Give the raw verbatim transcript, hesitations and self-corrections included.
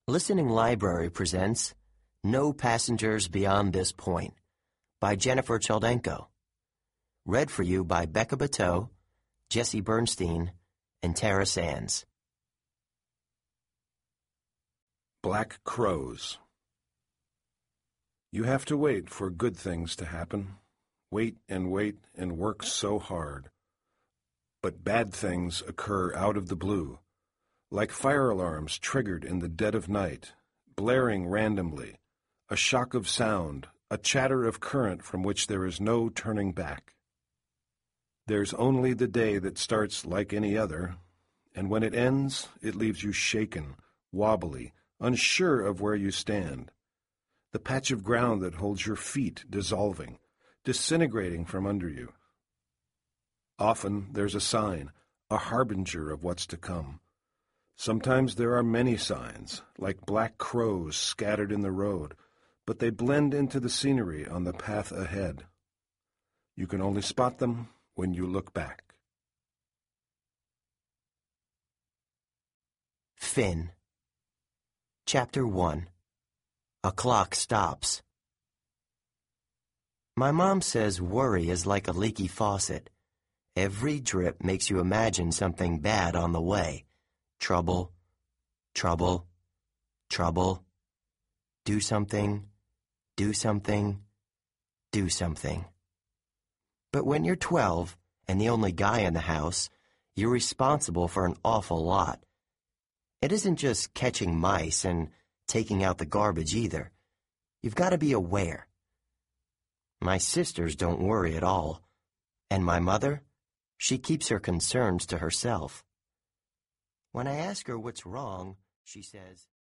Listening Library presents No Passengers Beyond This Point by Jennifer Choldenko. Read for you by Becca Bateau, Jesse Bernstein, and Tara Sands. Black Crows. You have to wait for good things to happen. Wait and wait and work so hard. But bad things occur out of the blue, like fire alarms triggered in the dead of night, blaring randomly, a shock of sound, a chatter of current from which there is no turning back. There's only the day that starts like any other, and when it ends, it leaves you shaken, wobbly, unsure of where you stand. The patch of ground that holds your feet dissolving, disintegrating from under you. Often there's a sign, a harbinger of what's to come. Sometimes there are many signs, like black crows scattered in the road, but they blend into the scenery on the path ahead. You can only spot them when you look back. Finn. Chapter one. A Clock Stops. My mom says worry is like a leaky faucet. Every drip makes you imagine something bad on the way. Trouble, trouble, trouble. Do something, do something, do something. But when you're twelve and the only guy in the house, you're responsible for an awful lot. It isn't just catching mice and taking out the garbage either. You've got to be aware. My sisters don't worry at all. And my mother, she keeps her concerns to herself. When I ask her what's wrong, she says,